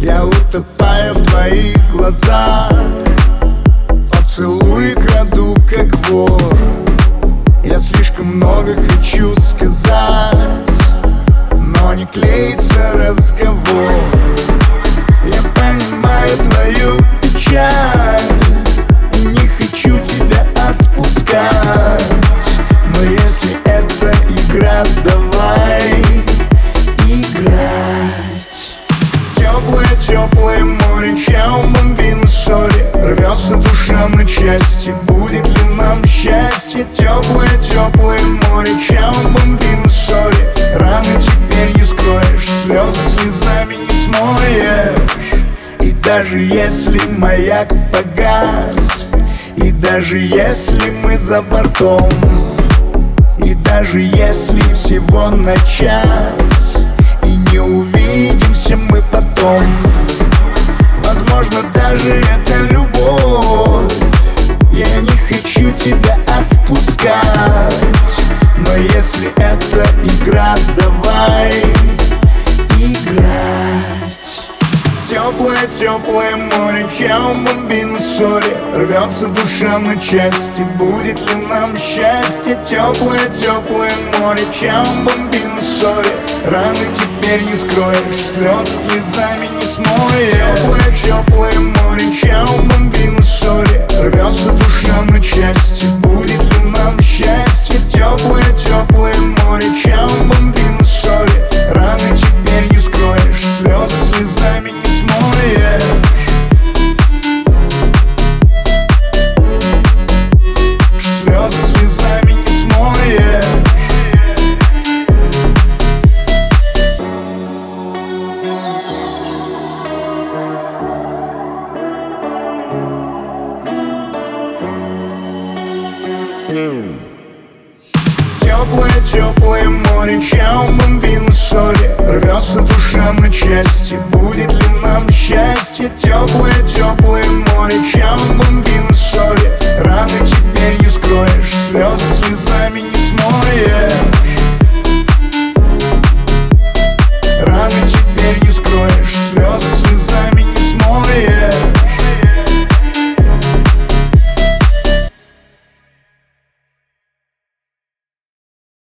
Я утопаю в твоих глазах, поцелуи краду, как вор. Я слишком много хочу сказать, но не клеится разговор. Я понимаю твою печаль и не хочу тебя отпускать, но если это игра, давай играть. Теплое море, чао, бомбина, сори. Рвется душа на части, будет ли нам счастье? Теплое море, чао, бомбина, сори. Раны теперь не скроешь, слезы слезами не смоешь. И даже если маяк погас, и даже если мы за бортом, и даже если всего на час, и не увидимся мы потом, возможно, даже это любовь. Я не хочу тебя отпускать, но если это игра, давай играть. Теплое море, чао, бомбина, сори. Рвется душа на части, будет ли нам счастье? Теплое море, чао, бомбина, сори. Раны теперь не скроешь, слезы слезами не смоешь. Теплое море, чао, бомбина, сори. Рвется душа на части, будет ли нам счастье? Теплое море, чао, бомбина, сори. Раны теперь не скроешь, слезы слезами не смоешь. Слезы слезами не смоешь. Теплое море, чао, бомбина, сори. Рвется душа на части, будет ли нам счастье? Теплое море, чао, бомбина, сори. Раны теперь не скроешь, слезы слезами не смоешь.